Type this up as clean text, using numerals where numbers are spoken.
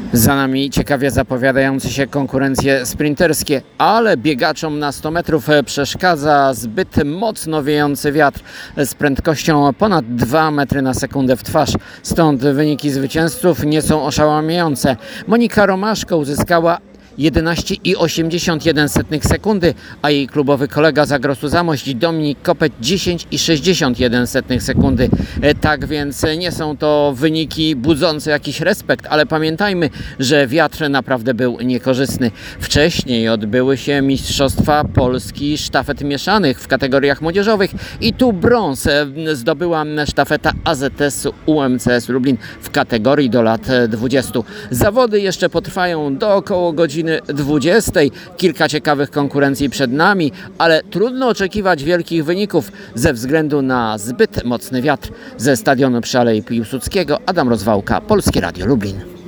Za nami ciekawie zapowiadające się konkurencje sprinterskie, ale biegaczom na 100 metrów przeszkadza zbyt mocno wiejący wiatr z prędkością ponad 2 metry na sekundę w twarz. Stąd wyniki zwycięzców nie są oszałamiające. Monika Romaszko uzyskała 11,81 sekundy, a jej klubowy kolega z Agrosu Zamość Dominik Kopeć 10,61 sekundy. Tak więc nie są to wyniki budzące jakiś respekt, ale pamiętajmy, że wiatr naprawdę był niekorzystny. Wcześniej odbyły się Mistrzostwa Polski sztafet mieszanych w kategoriach młodzieżowych i tu brąz zdobyła sztafeta AZS UMCS Lublin w kategorii do lat 20. Zawody jeszcze potrwają do około godziny 20. Kilka ciekawych konkurencji przed nami, ale trudno oczekiwać wielkich wyników ze względu na zbyt mocny wiatr. Ze stadionu przy Alei Piłsudskiego Adam Rozwałka, Polskie Radio Lublin.